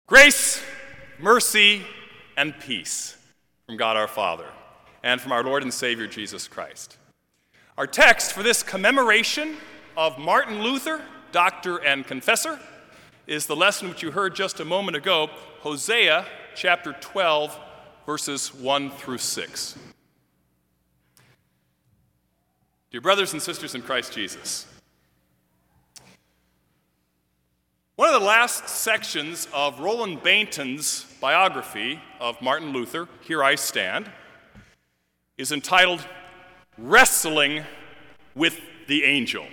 Grace, mercy, and peace from God our Father and from our Lord and Savior Jesus Christ. Our text for this commemoration of Martin Luther, doctor and confessor, is the lesson which you heard just a moment ago, Hosea chapter 12, verses 1 through 6. Dear brothers and sisters in Christ Jesus, one of the last sections of Roland Bainton's biography of Martin Luther, Here I Stand, is entitled Wrestling with the Angel.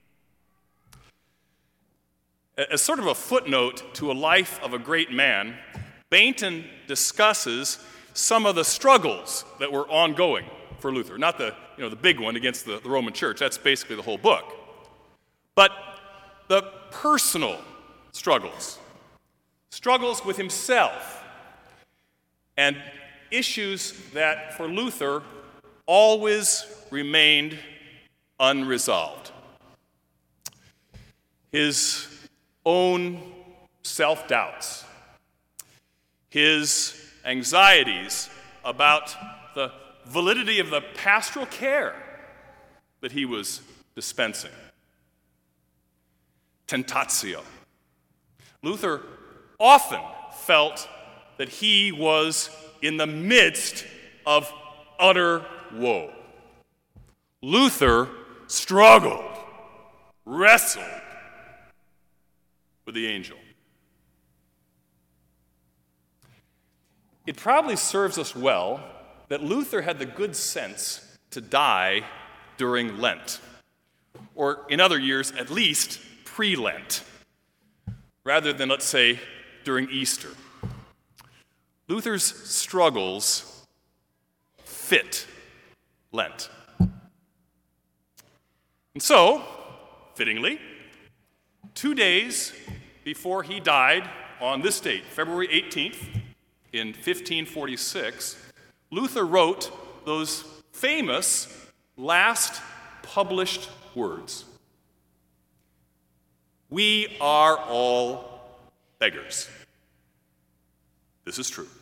As sort of a footnote to a life of a great man, Bainton discusses some of the struggles that were ongoing for Luther. Not the big one against the Roman Church, that's basically the whole book. But the personal struggles with himself, and issues that for Luther always remained unresolved. His own self-doubts, his anxieties about the validity of the pastoral care that he was dispensing. Tentatio. Luther often felt that he was in the midst of utter woe. Luther struggled, wrestled with the angel. It probably serves us well that Luther had the good sense to die during Lent, or in other years, at least pre-Lent, rather than, let's say, during Easter. Luther's struggles fit Lent. And so, fittingly, 2 days before he died on this date, February 18th, in 1546, Luther wrote those famous last published words. We are all beggars. This is true.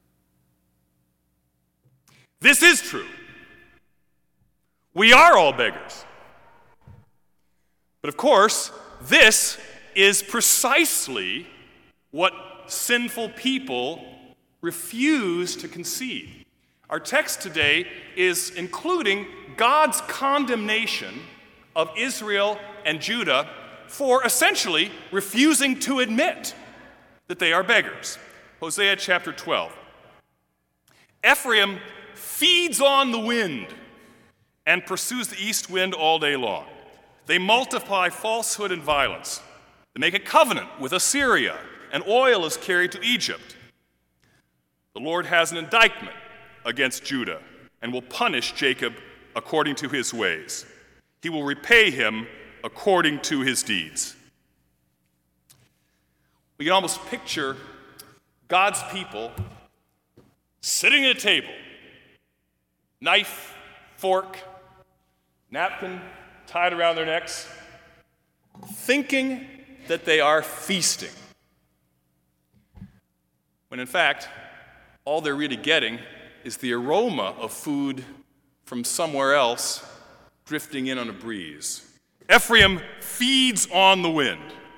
This is true. We are all beggars. But of course, this is precisely what sinful people refuse to concede. Our text today is including God's condemnation of Israel and Judah for essentially refusing to admit that they are beggars. Hosea chapter 12. Ephraim feeds on the wind and pursues the east wind all day long. They multiply falsehood and violence. They make a covenant with Assyria, and oil is carried to Egypt. The Lord has an indictment against Judah and will punish Jacob according to his ways. He will repay him according to his deeds. We can almost picture God's people sitting at a table, knife, fork, napkin tied around their necks, thinking that they are feasting, when in fact, all they're really getting is the aroma of food from somewhere else drifting in on a breeze. Ephraim feeds on the wind.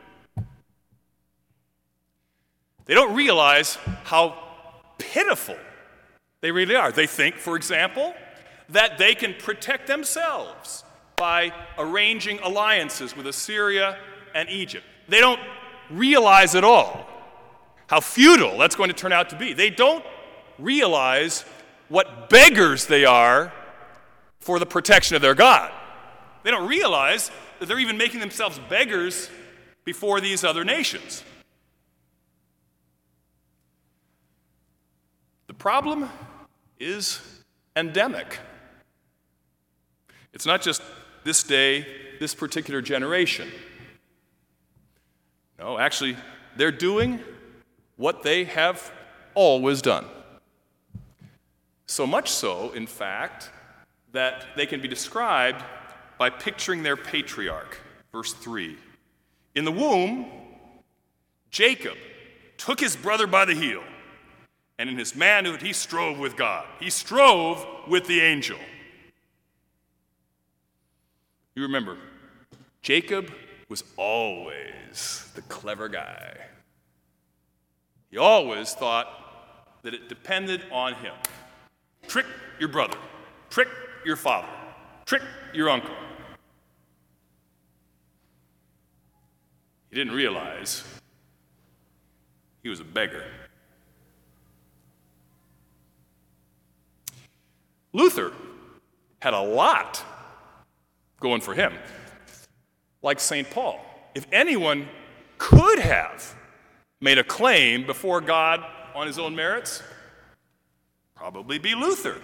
They don't realize how pitiful they really are. They think, for example, that they can protect themselves by arranging alliances with Assyria and Egypt. They don't realize at all how futile that's going to turn out to be. They don't realize what beggars they are for the protection of their God. They don't realize that they're even making themselves beggars before these other nations. The problem is endemic. It's not just this day, this particular generation. No, actually, they're doing what they have always done. So much so, in fact, that they can be described by picturing their patriarch. Verse 3. In the womb, Jacob took his brother by the heel, and in his manhood he strove with God. He strove with the angel. You remember, Jacob was always the clever guy. He always thought that it depended on him. Trick your brother, trick your father, trick your uncle. He didn't realize he was a beggar. Luther had a lot going for him. Like St. Paul, if anyone could have made a claim before God on his own merits, probably be Luther.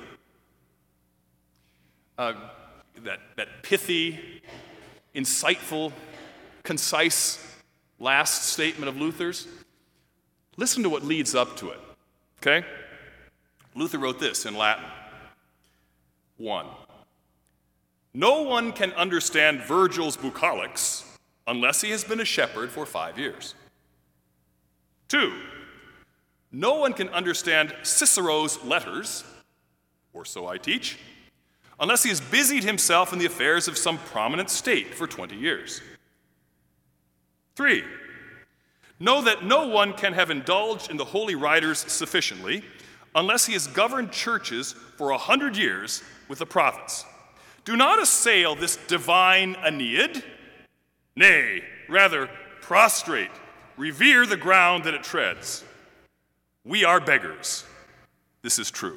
That pithy, insightful, concise last statement of Luther's, listen to what leads up to it, okay? Luther wrote this in Latin. 1. No one can understand Virgil's Bucolics unless he has been a shepherd for 5 years. 2. No one can understand Cicero's letters, or so I teach, unless he has busied himself in the affairs of some prominent state for 20 years. 3. Know that no one can have indulged in the holy writers sufficiently unless he has governed churches for 100 years with the prophets. Do not assail this divine Aeneid. Nay, rather prostrate, revere the ground that it treads. We are beggars. This is true.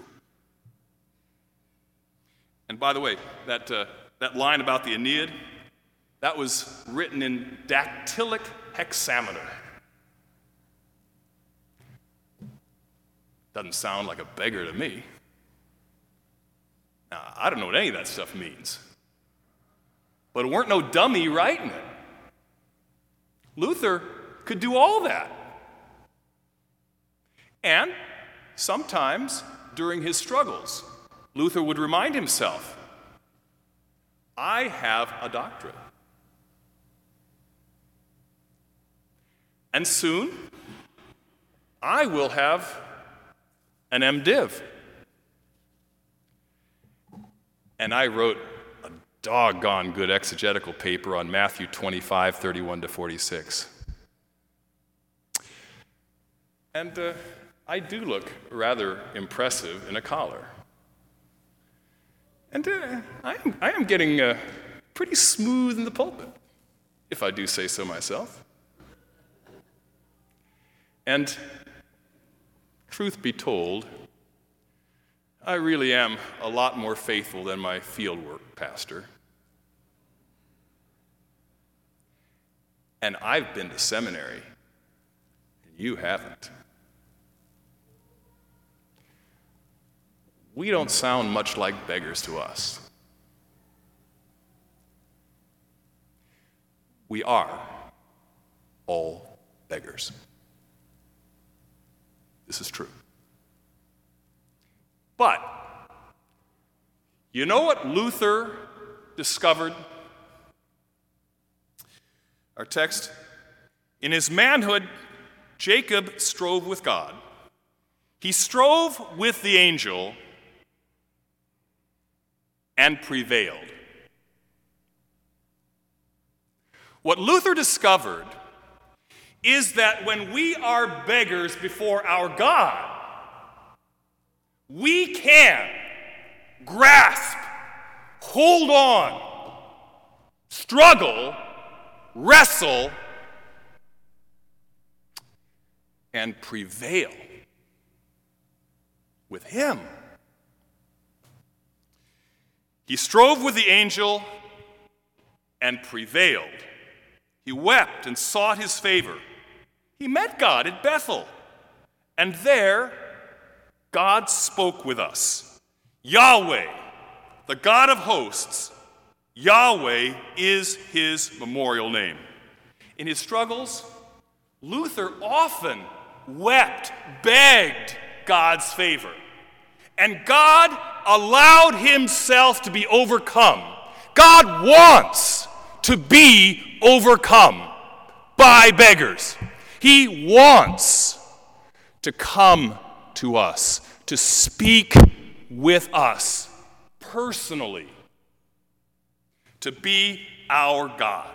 And by the way, that line about the Aeneid, that was written in dactylic hexameter. Doesn't sound like a beggar to me. Now, I don't know what any of that stuff means. But it weren't no dummy writing it. Luther could do all that. And sometimes during his struggles, Luther would remind himself, I have a doctorate. And soon, I will have an MDiv. And I wrote a doggone good exegetical paper on Matthew 25, 31 to 46. And I do look rather impressive in a collar. And I am getting pretty smooth in the pulpit, if I do say so myself. And truth be told, I really am a lot more faithful than my fieldwork pastor. And I've been to seminary, and you haven't. We don't sound much like beggars to us. We are all beggars. This is true. But, you know what Luther discovered? Our text, in his manhood, Jacob strove with God. He strove with the angel and prevailed. What Luther discovered is that when we are beggars before our God, we can grasp, hold on, struggle, wrestle, and prevail with him. He strove with the angel and prevailed. He wept and sought his favor. He met God at Bethel, and there God spoke with us. Yahweh, the God of hosts, Yahweh is his memorial name. In his struggles, Luther often wept, begged God's favor. And God allowed himself to be overcome. God wants to be overcome by beggars. He wants to come to us, to speak with us personally, to be our God.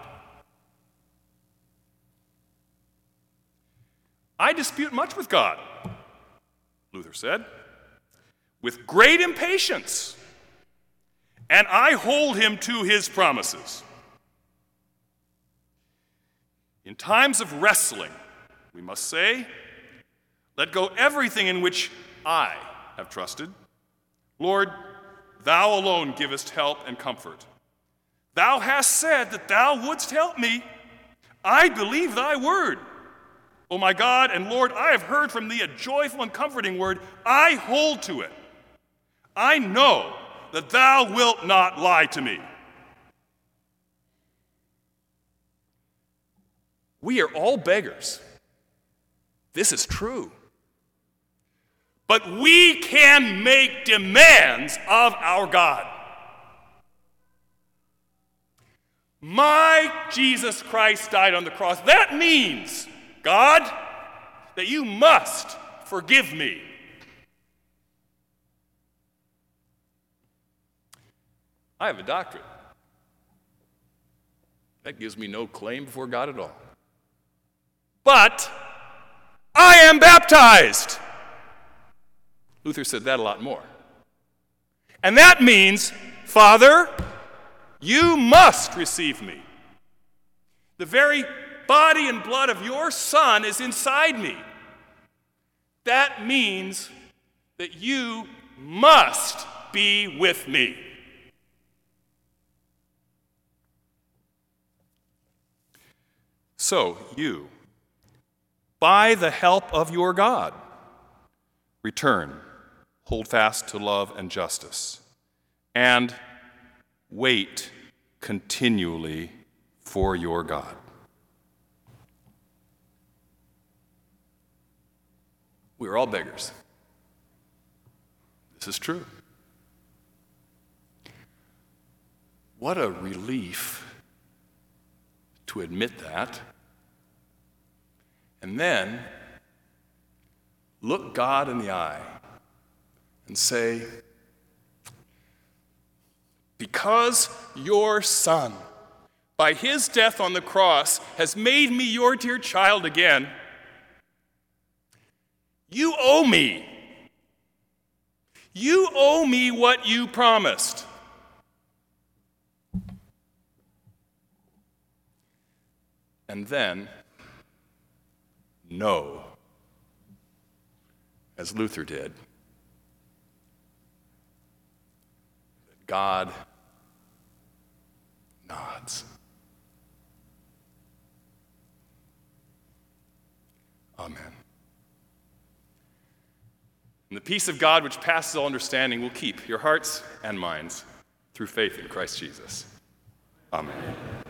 I dispute much with God, Luther said, with great impatience, and I hold him to his promises. In times of wrestling, we must say, let go everything in which I have trusted. Lord, thou alone givest help and comfort. Thou hast said that thou wouldst help me. I believe thy word. O my God and Lord, I have heard from thee a joyful and comforting word. I hold to it. I know that thou wilt not lie to me. We are all beggars. This is true. But we can make demands of our God. My Jesus Christ died on the cross. That means, God, that you must forgive me. I have a doctorate. That gives me no claim before God at all. But I am baptized. Luther said that a lot more. And that means, Father, you must receive me. The very body and blood of your Son is inside me. That means that you must be with me. So you, by the help of your God, return, hold fast to love and justice, and wait continually for your God. We are all beggars. This is true. What a relief to admit that, and then look God in the eye and say, because your Son, by his death on the cross, has made me your dear child again, you owe me. You owe me what you promised. And then know, as Luther did, that God nods. Amen. And the peace of God, which passes all understanding, will keep your hearts and minds through faith in Christ Jesus. Amen.